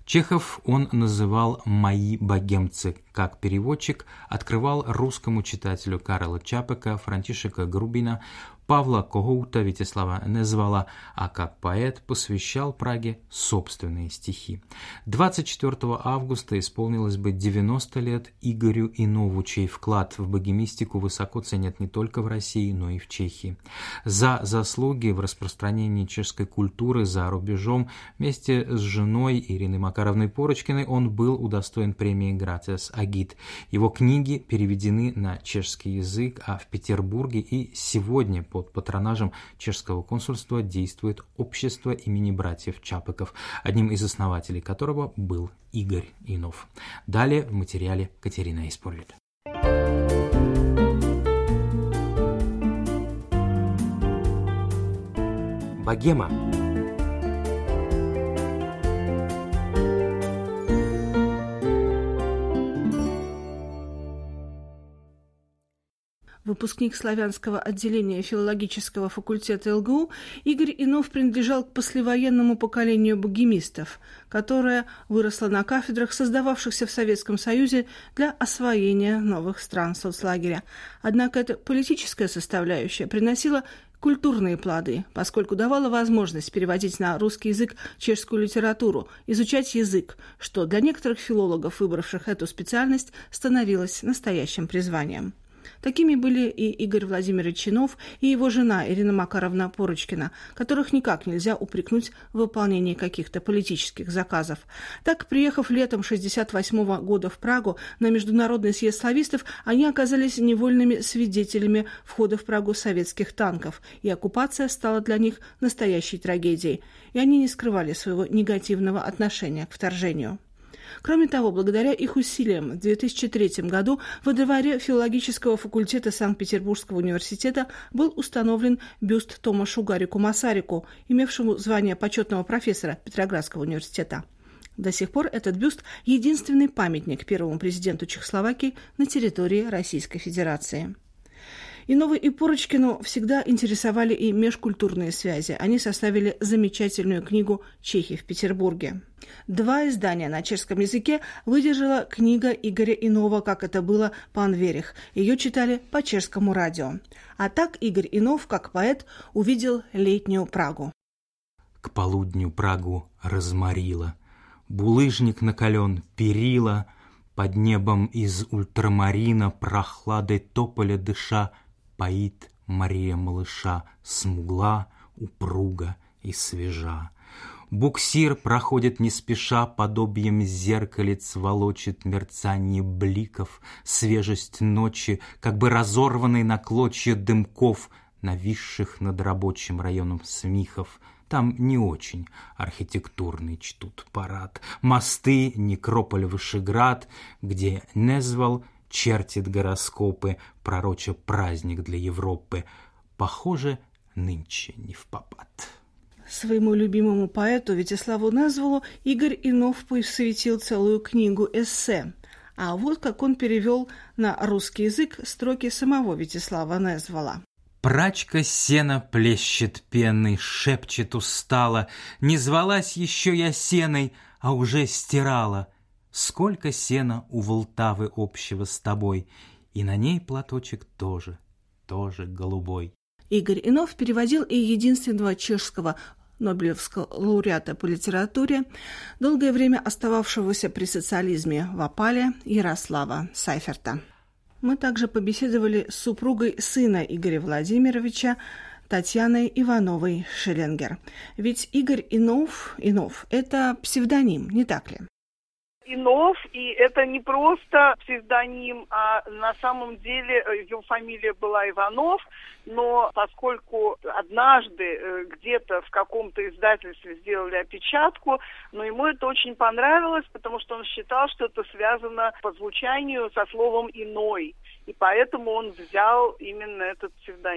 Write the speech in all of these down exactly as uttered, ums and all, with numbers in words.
Чехов он называл «мои богемцы», как переводчик открывал русскому читателю Карла Чапека, Франтишека Грубина, Павла Когута, Витислава Незвала, а как поэт посвящал Праге собственные стихи. двадцать четвёртого августа исполнилось бы девяносто лет Игорю Инову, чей вклад в богемистику высоко ценят не только в России, но и в Чехии. За заслуги в распространении чешской культуры за рубежом вместе с женой Ириной Макаровной Порочкиной он был удостоен премии «Гратиас Агит». Его книги переведены на чешский язык, а в Петербурге и сегодня под патронажем чешского консульства действует общество имени братьев Чапеков, одним из основателей которого был Игорь Инов. Далее в материале Катерина Исполит. Богема. Выпускник славянского отделения филологического факультета эл гэ у, Игорь Инов принадлежал к послевоенному поколению богемистов, которое выросло на кафедрах, создававшихся в Советском Союзе для освоения новых стран соцлагеря. Однако эта политическая составляющая приносила культурные плоды, поскольку давала возможность переводить на русский язык чешскую литературу, изучать язык, что для некоторых филологов, выбравших эту специальность, становилось настоящим призванием. Такими были и Игорь Владимирович Инов, и его жена Ирина Макаровна Порочкина, которых никак нельзя упрекнуть в выполнении каких-то политических заказов. Так, приехав летом шестьдесят восьмого года в Прагу на Международный съезд славистов, они оказались невольными свидетелями входа в Прагу советских танков, и оккупация стала для них настоящей трагедией, и они не скрывали своего негативного отношения к вторжению. Кроме того, благодаря их усилиям в две тысячи третьем году во дворе филологического факультета Санкт-Петербургского университета был установлен бюст Томашу Гарику Масарику, имевшему звание почетного профессора Петроградского университета. До сих пор этот бюст – единственный памятник первому президенту Чехословакии на территории Российской Федерации. Инова и Порочкину всегда интересовали и межкультурные связи. Они составили замечательную книгу «Чехи в Петербурге». Два издания на чешском языке выдержала книга Игоря Инова «Как это было по-анверих». Ее читали по чешскому радио. А так Игорь Инов, как поэт, увидел летнюю Прагу. К полудню Прагу разморила, булыжник накален, перила, под небом из ультрамарина прохладой тополя дыша поит Мария малыша, смугла, упруга и свежа. Буксир проходит не спеша, подобием зеркалец волочит мерцание бликов, свежесть ночи, как бы разорванный на клочья дымков, нависших над рабочим районом Смихов. Там не очень архитектурный чтут парад. Мосты, некрополь Вышеград, где Незвал чертит гороскопы, пророча праздник для Европы. Похоже, нынче не впопад. Своему любимому поэту Витиславу Незвалу Игорь Инов посвятил целую книгу эссе. А вот как он перевел на русский язык строки самого Витислава Незвала. Прачка сена плещет пеной, шепчет устало. Не звалась еще я сеной, а уже стирала. Сколько сена у Волтавы общего с тобой, и на ней платочек тоже, тоже голубой. Игорь Инов переводил и единственного чешского Нобелевского лауреата по литературе, долгое время остававшегося при социализме в опале, Ярослава Сайферта. Мы также побеседовали с супругой сына Игоря Владимировича, Татьяной Ивановой Шелленгер. Ведь Игорь Инов, Инов – это псевдоним, не так ли? Инов, и это не просто псевдоним, а на самом деле его фамилия была Иванов, но поскольку однажды где-то в каком-то издательстве сделали опечатку, но ему это очень понравилось, потому что он считал, что это связано по звучанию со словом «иной», и поэтому он взял именно этот псевдоним.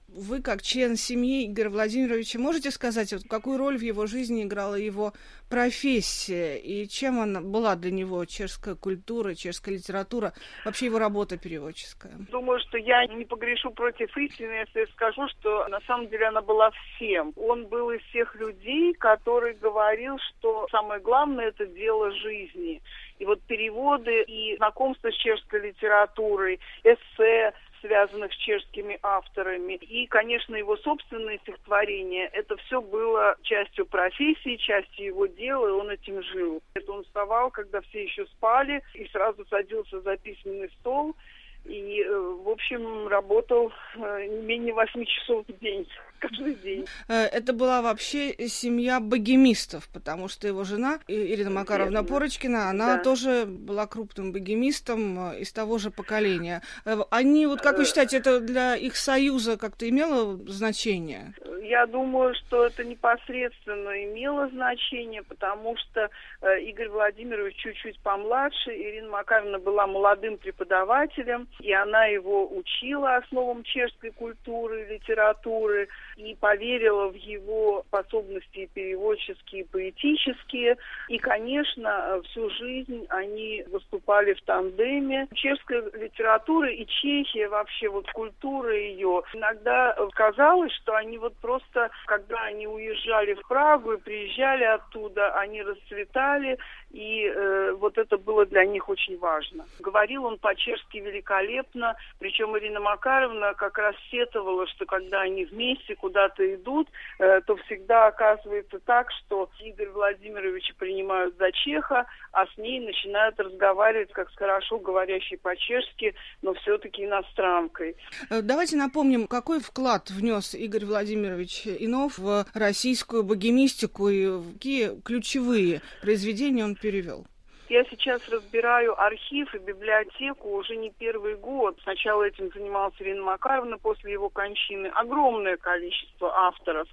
Вы, как член семьи Игоря Владимировича, можете сказать, вот, какую роль в его жизни играла его профессия и чем она была для него, чешская культура, чешская литература, вообще его работа переводческая? Думаю, что я не погрешу против истины, если скажу, что на самом деле она была всем. Он был из тех людей, который говорил, что самое главное – это дело жизни. И вот переводы и знакомство с чешской литературой, эссе, связанных с чешскими авторами. И, конечно, его собственные стихотворения, это все было частью профессии, частью его дела, и он этим жил. Это он вставал, когда все еще спали, и сразу садился за письменный стол, и, в общем, работал не менее восьми часов в день. Каждый день. Это была вообще семья богемистов, потому что его жена Ирина Макаровна Верно. Порочкина, она да. тоже была крупным богемистом из того же поколения. Они, вот как вы считаете, это для их союза как-то имело значение? Я думаю, что это непосредственно имело значение, потому что Игорь Владимирович чуть-чуть помладше, Ирина Макаровна была молодым преподавателем, и она его учила основам чешской культуры, литературы, и поверила в его способности переводческие и поэтические. И, конечно, всю жизнь они выступали в тандеме. Чешская литература и Чехия, вообще вот культура ее, иногда казалось, что они вот просто, когда они уезжали в Прагу и приезжали оттуда, они расцветали, и э, вот это было для них очень важно. Говорил он по-чешски великолепно, причем Ирина Макаровна как раз сетовала, что когда они вместе куда-то идут, э, то всегда оказывается так, что Игорь Владимирович принимают за чеха, а с ней начинают разговаривать как с хорошо говорящей по-чешски, но все-таки иностранкой. Давайте напомним, какой вклад внес Игорь Владимирович Инов в российскую богемистику и какие ключевые произведения он перевел. Я сейчас разбираю архив и библиотеку уже не первый год. Сначала этим занималась Ирина Макаровна, после его кончины огромное количество авторов.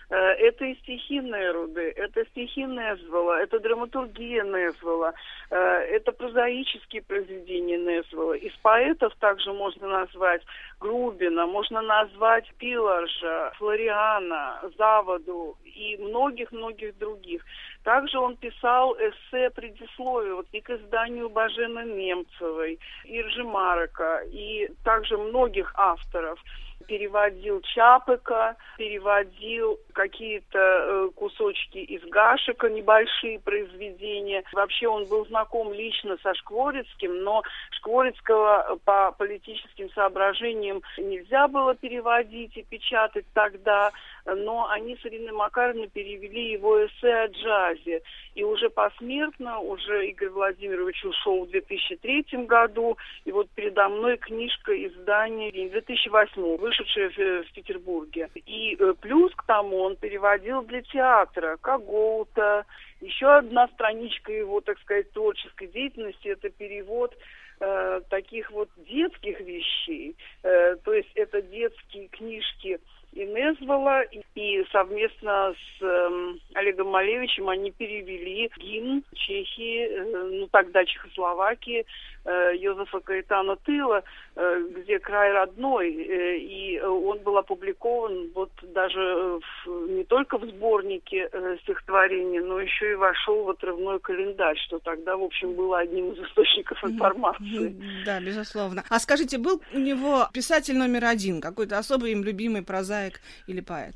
Это и стихи Неруды, это стихи Незвола, это драматургия Незвола, это прозаические произведения Незвола. Из поэтов также можно назвать Грубина, можно назвать Пиларжа, Флориана, Заводу и многих-многих других. Также он писал эссе предисловие вот, и к изданию Бажены Немцевой, Иржи Марака, и также многих авторов. Переводил Чапека, переводил какие-то э, кусочки из Гашека, небольшие произведения. Вообще он был знаком лично со Шкворецким, но Шкворецкого по политическим соображениям нельзя было переводить и печатать тогда, но они с Ириной Макаровной перевели его эссе о джазе. И уже посмертно, уже Игорь Владимирович ушел в две тысячи третьем году, и вот передо мной книжка издания две тысячи восьмого, вышедшая в, в Петербурге. И э, плюс к тому он переводил для театра Когоута. Еще одна страничка его, так сказать, творческой деятельности – это перевод э, таких вот детских вещей. Э, то есть это детские книжки и Незвола, и, и совместно с э, Олегом Малевичем они перевели гимн Чехии, э, ну тогда Чехословакии, э, Йозефа Каэтана Тыла, э, где край родной, э, и он был опубликован вот даже в, не только в сборнике э, стихотворений, но еще и вошел в отрывной календарь, что тогда, в общем, было одним из источников информации. Да, безусловно. А скажите, был у него писатель номер один, какой-то особый им любимый прозаик или поэт?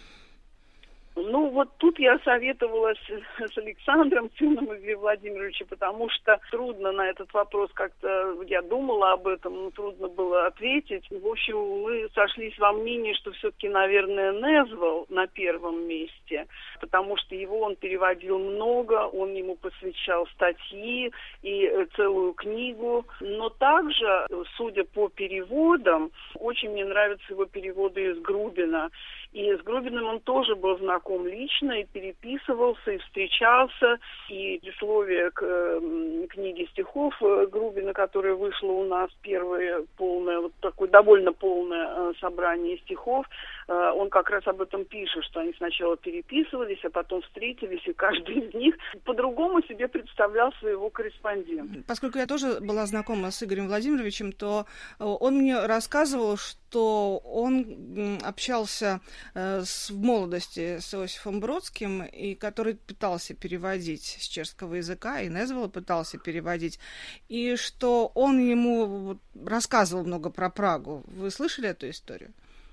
Ну, вот тут я советовалась с Александром, сыном Игоря Владимировича, потому что трудно на этот вопрос как-то, я думала об этом, но трудно было ответить. В общем, мы сошлись во мнении, что все-таки, наверное, Незвол на первом месте, потому что его он переводил много, он ему посвящал статьи и целую книгу. Но также, судя по переводам, очень мне нравятся его переводы из Грубина. И с Грубиным он тоже был знаком знаком лично и переписывался, и встречался, и предисловие к э, книге стихов э, Грубина, которая вышла у нас, первое полное, вот такое довольно полное э, собрание стихов, э, он как раз об этом пишет, что они сначала переписывались, а потом встретились, и каждый из них по-другому себе представлял своего корреспондента. Поскольку я тоже была знакома с Игорем Владимировичем, то он мне рассказывал, что он общался э, с, в молодости с Иосифом Бродским, и который пытался переводить с чешского языка, и Незвела пытался переводить, и что он ему вот рассказывал много про Прагу. Вы слышали эту историю?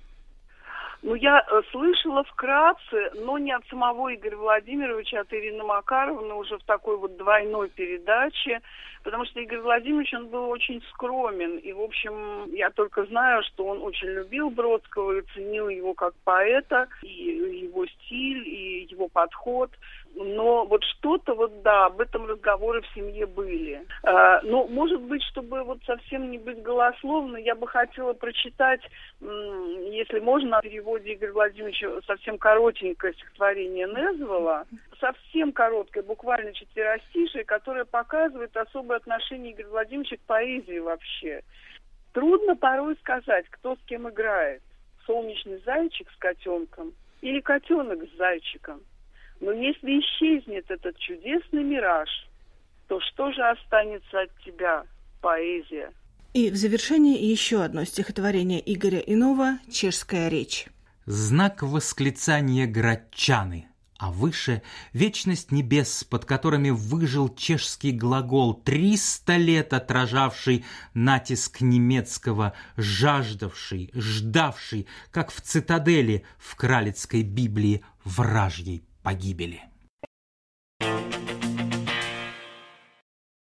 Ну, я э, слышала вкратце, но не от самого Игоря Владимировича, а от Ирины Макаровны уже в такой вот двойной передаче, потому что Игорь Владимирович, он был очень скромен, и, в общем, я только знаю, что он очень любил Бродского и ценил его как поэта, и его стиль, и его подход, но вот что-то вот, да, об этом разговоры в семье были. А, но, может быть, чтобы вот совсем не быть голословной, я бы хотела прочитать, если можно, в переводе Игоря Владимировича совсем коротенькое стихотворение Незвела, совсем короткое, буквально четверостишее, которое показывает особое отношение Игоря Владимировича к поэзии вообще. Трудно порой сказать, кто с кем играет. Солнечный зайчик с котенком или котенок с зайчиком. Но если исчезнет этот чудесный мираж, то что же останется от тебя, поэзия? И в завершении еще одно стихотворение Игоря Инова «Чешская речь». Знак восклицания грачаны, а выше вечность небес, под которыми выжил чешский глагол, триста лет отражавший натиск немецкого, жаждавший, ждавший, как в цитадели в Кралицкой Библии, вражьей погибели.